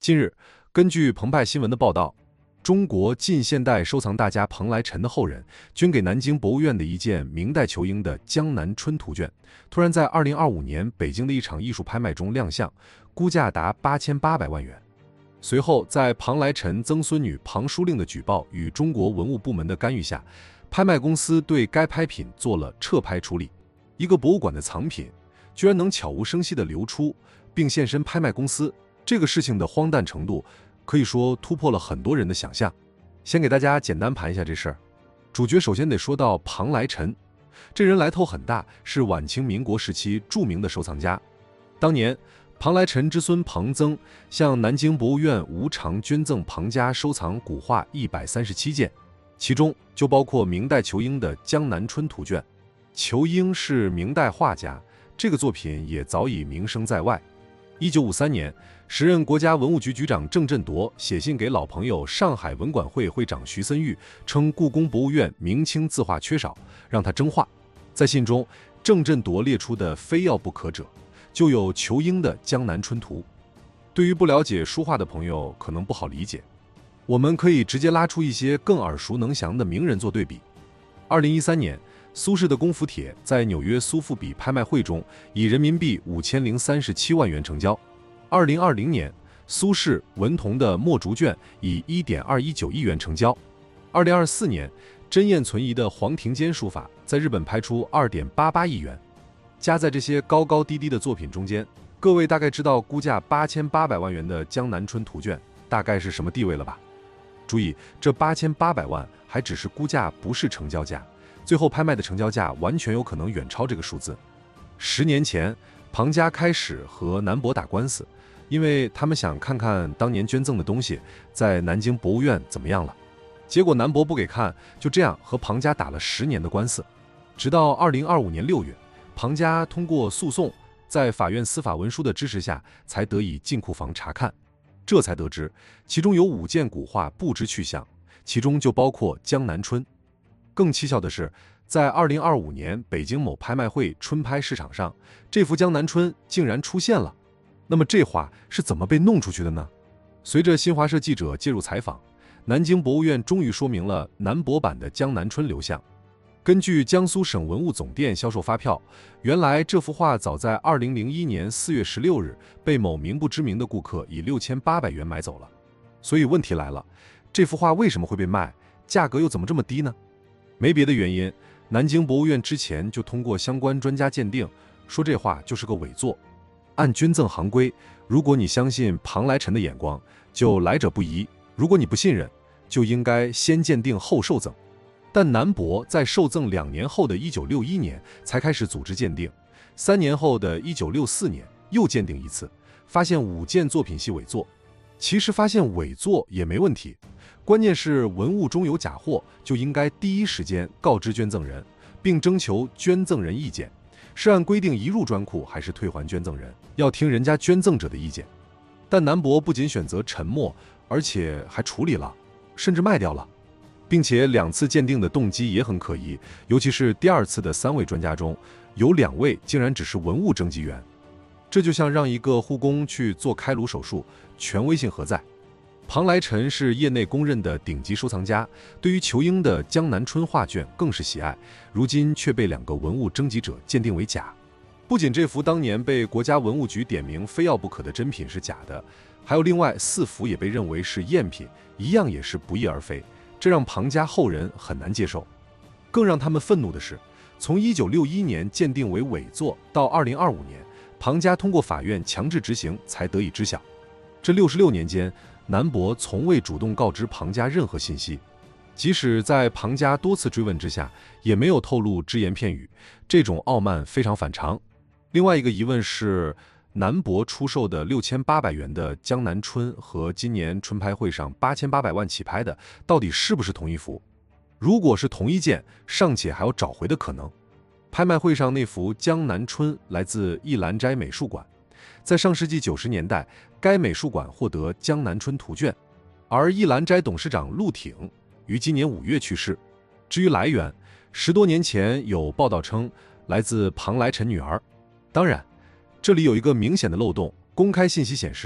近日，根据澎湃新闻的报道，中国近现代收藏大家彭来臣的后人捐给南京博物院的一件明代仇英的江南春图卷，突然在2025年北京的一场艺术拍卖中亮相，估价达8800万元。随后，在庞来臣曾孙女庞淑令的举报与中国文物部门的干预下，拍卖公司对该拍品做了撤拍处理。一个博物馆的藏品居然能悄无声息地流出，并现身拍卖公司，这个事情的荒诞程度可以说突破了很多人的想象。先给大家简单盘一下这事儿。主角首先得说到庞来臣，这人来头很大，是晚清民国时期著名的收藏家。当年庞来臣之孙庞增向南京博物院无偿捐赠庞家收藏古画137件，其中就包括明代仇英的江南春图卷。仇英是明代画家，这个作品也早已名声在外。1953年，时任国家文物局局长郑振铎写信给老朋友上海文管会会长徐森玉，称故宫博物院明清字画缺少，让他征画。在信中，郑振铎列出的非要不可者，就有仇英的江南春图。对于不了解书画的朋友可能不好理解，我们可以直接拉出一些更耳熟能详的名人做对比。2013年，苏轼的功夫帖在纽约苏富比拍卖会中以人民币5037万元成交。2020年，苏轼、文同的墨竹卷以1.219亿元成交。2024年，真彦存疑的黄庭坚书法在日本拍出2.88亿元。加在这些高高低低的作品中间，各位大概知道估价8800万元的江南春图卷大概是什么地位了吧？注意，这8800万还只是估价，不是成交价。最后拍卖的成交价完全有可能远超这个数字。10年前，庞家开始和南博打官司，因为他们想看看当年捐赠的东西在南京博物院怎么样了。结果南博不给看，就这样和庞家打了10年的官司。直到2025年6月，庞家通过诉讼，在法院司法文书的支持下，才得以进库房查看。这才得知，其中有5件古画不知去向，其中就包括江南春。更蹊跷的是，在2025年北京某拍卖会春拍市场上，这幅江南春竟然出现了。那么这画是怎么被弄出去的呢？随着新华社记者介入采访，南京博物院终于说明了南博版的江南春流向。根据江苏省文物总店销售发票，原来这幅画早在2001年4月16日被某名不知名的顾客以6800元买走了。所以问题来了，这幅画为什么会被卖？价格又怎么这么低呢？没别的原因，南京博物院之前就通过相关专家鉴定，说这画就是个伪作。按捐赠行规，如果你相信庞来臣的眼光，就来者不疑；如果你不信任，就应该先鉴定后受赠。但南博在受赠2年后的1961年才开始组织鉴定，3年后的1964年又鉴定一次，发现5件作品系伪作。其实发现伪作也没问题，关键是文物中有假货，就应该第一时间告知捐赠人，并征求捐赠人意见，是按规定移入专库还是退还捐赠人，要听人家捐赠者的意见。但南博不仅选择沉默，而且还处理了，甚至卖掉了，并且2次鉴定的动机也很可疑，尤其是第2次的3位专家中，有2位竟然只是文物征集员。这就像让一个护工去做开颅手术，权威性何在？庞来臣是业内公认的顶级收藏家，对于仇英的江南春画卷更是喜爱，如今却被2个文物征集者鉴定为假。不仅这幅当年被国家文物局点名非要不可的真品是假的，还有另外4幅也被认为是赝品，一样也是不翼而飞，这让庞家后人很难接受。更让他们愤怒的是，从1961年鉴定为伪作到2025年，庞家通过法院强制执行才得以知晓。这66年间，南博从未主动告知庞家任何信息，即使在庞家多次追问之下，也没有透露只言片语，这种傲慢非常反常。另外一个疑问是，南博出售的6800元的江南春和今年春拍会上8800万起拍的，到底是不是同一幅？如果是同一件，尚且还有找回的可能。拍卖会上那幅江南春来自一兰斋美术馆，在上世纪90年代，该美术馆获得江南春图卷，而一兰斋董事长陆挺于今年5月去世。至于来源，10多年前有报道称来自庞来臣女儿。当然，这里有一个明显的漏洞，公开信息显示，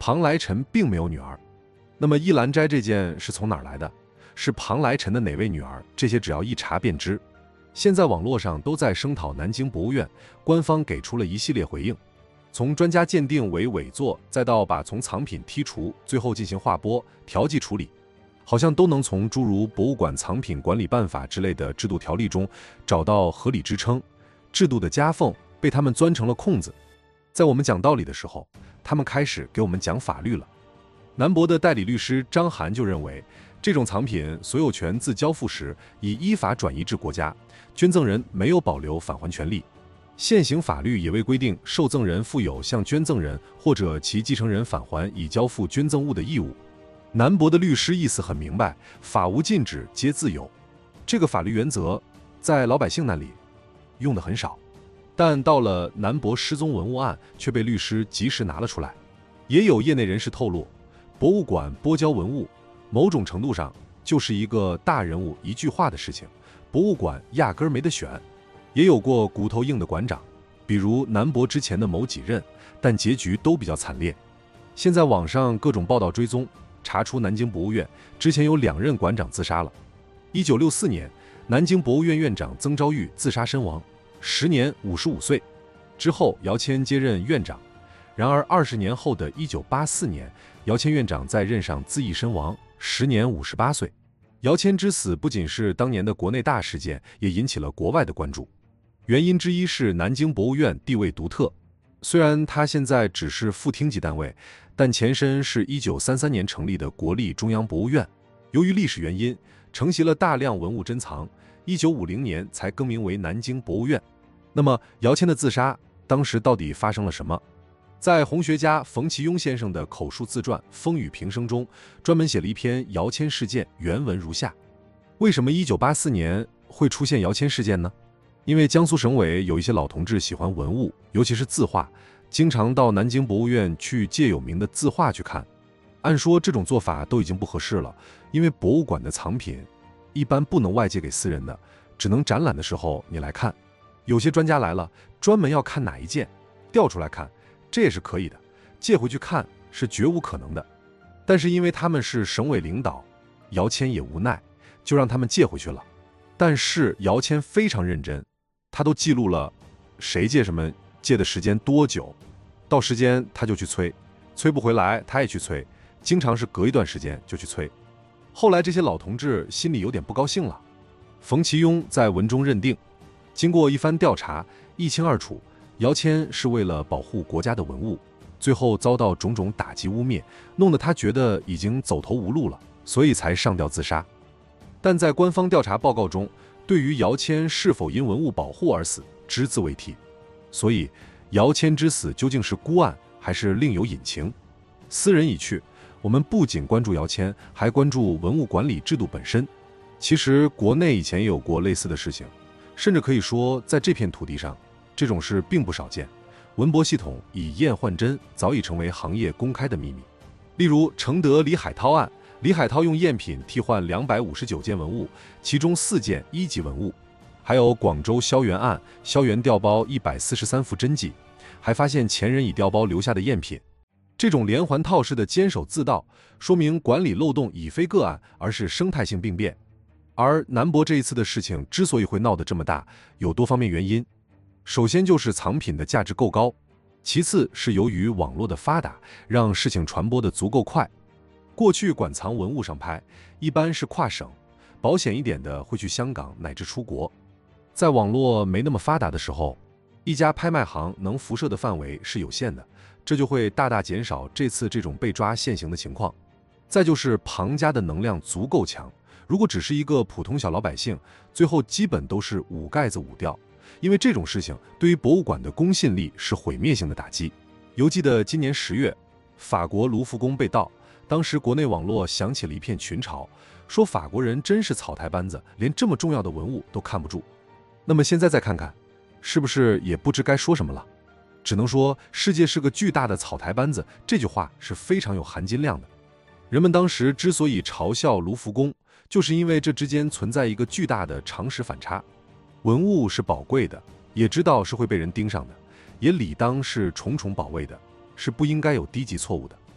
庞来臣并没有女儿。那么一兰斋这件是从哪儿来的？是庞来臣的哪位女儿？这些只要一查便知。现在网络上都在声讨南京博物院，官方给出了一系列回应，从专家鉴定为伪作，再到把从藏品剔除，最后进行划拨、调剂处理，好像都能从诸如博物馆藏品管理办法之类的制度条例中找到合理支撑。制度的夹缝被他们钻成了空子。在我们讲道理的时候，他们开始给我们讲法律了。南博的代理律师张涵就认为，这种藏品所有权自交付时已依法转移至国家，捐赠人没有保留返还权利。现行法律也未规定受赠人负有向捐赠人或者其继承人返还已交付捐赠物的义务。南博的律师意思很明白，法无禁止皆自由。这个法律原则在老百姓那里用的很少，但到了南博失踪文物案却被律师及时拿了出来。也有业内人士透露，博物馆拨交文物某种程度上就是一个大人物一句话的事情，博物馆压根儿没得选。也有过骨头硬的馆长，比如南博之前的某几任，但结局都比较惨烈。现在网上各种报道追踪，查出南京博物院之前有2任馆长自杀了。1964年，南京博物院院长曾昭玉自杀身亡，时年55岁。之后姚谦接任院长，然而20年后的1984年，姚谦院长在任上自缢身亡，时年58岁。姚谦之死不仅是当年的国内大事件，也引起了国外的关注。原因之一是南京博物院地位独特，虽然它现在只是副厅级单位，但前身是1933年成立的国立中央博物院。由于历史原因，承袭了大量文物珍藏，1950年才更名为南京博物院。那么姚谦的自杀当时到底发生了什么？在红学家冯其庸先生的口述自传《风雨平生》中，专门写了一篇姚谦事件，原文如下：为什么1984年会出现姚谦事件呢？因为江苏省委有一些老同志喜欢文物，尤其是字画，经常到南京博物院去借有名的字画去看。按说这种做法都已经不合适了，因为博物馆的藏品一般不能外借给私人的，只能展览的时候你来看。有些专家来了，专门要看哪一件，调出来看，这也是可以的，借回去看是绝无可能的。但是因为他们是省委领导，姚谦也无奈，就让他们借回去了。但是姚谦非常认真，他都记录了谁借什么，借的时间多久，到时间他就去催，催不回来他也去催，经常是隔一段时间就去催。后来这些老同志心里有点不高兴了。冯其庸在文中认定，经过一番调查，一清二楚，姚谦是为了保护国家的文物，最后遭到种种打击污蔑，弄得他觉得已经走投无路了，所以才上吊自杀。但在官方调查报告中，对于姚谦是否因文物保护而死，只字未提。所以姚谦之死究竟是孤案还是另有隐情？斯人已去，我们不仅关注姚谦，还关注文物管理制度本身。其实国内以前也有过类似的事情，甚至可以说在这片土地上，这种事并不少见。文博系统以验换真早已成为行业公开的秘密。例如承德李海涛案，李海涛用赝品替换259件文物，其中4件1级文物。还有广州萧园案，萧园调包143幅真迹，还发现前人已调包留下的赝品。这种连环套式的坚守自盗，说明管理漏洞已非个案，而是生态性病变。而南博这一次的事情之所以会闹得这么大，有多方面原因。首先就是藏品的价值够高，其次是由于网络的发达，让事情传播的足够快。过去馆藏文物上拍，一般是跨省，保险一点的会去香港乃至出国。在网络没那么发达的时候，一家拍卖行能辐射的范围是有限的，这就会大大减少这次这种被抓现行的情况。再就是庞家的能量足够强，如果只是一个普通小老百姓，最后基本都是捂盖子捂掉，因为这种事情对于博物馆的公信力是毁灭性的打击。犹记得今年10月，法国卢浮宫被盗，当时国内网络响起了一片群嘲，说法国人真是草台班子，连这么重要的文物都看不住。那么现在再看看，是不是也不知该说什么了？只能说世界是个巨大的草台班子，这句话是非常有含金量的。人们当时之所以嘲笑卢浮宫，就是因为这之间存在一个巨大的常识反差。文物是宝贵的，也知道是会被人盯上的，也理当是重重保卫的，是不应该有低级错误的。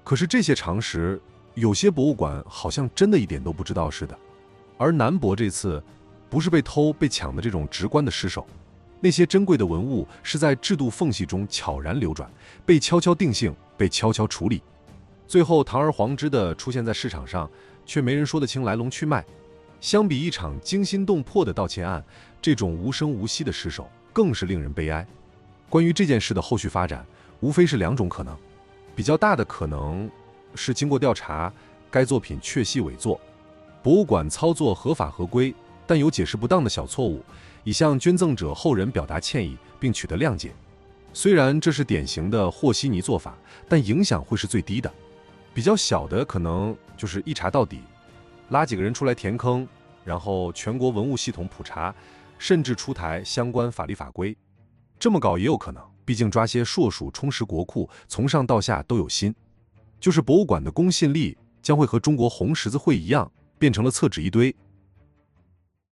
可是这些常识，有些博物馆好像真的一点都不知道似的。而南博这次，不是被偷被抢的这种直观的失手，那些珍贵的文物是在制度缝隙中悄然流转，被悄悄定性，被悄悄处理，最后堂而皇之的出现在市场上，却没人说得清来龙去脉。相比一场惊心动魄的盗窃案，这种无声无息的失手更是令人悲哀。关于这件事的后续发展，无非是两种可能。比较大的可能是经过调查，该作品确系伪作，博物馆操作合法合规，但有解释不当的小错误，已向捐赠者后人表达歉意并取得谅解。虽然这是典型的和稀泥做法，但影响会是最低的。比较小的可能就是一查到底，拉几个人出来填坑，然后全国文物系统普查，甚至出台相关法律法规。这么搞也有可能，毕竟抓些硕鼠充实国库，从上到下都有心。就是博物馆的公信力将会和中国红十字会一样，变成了厕纸一堆，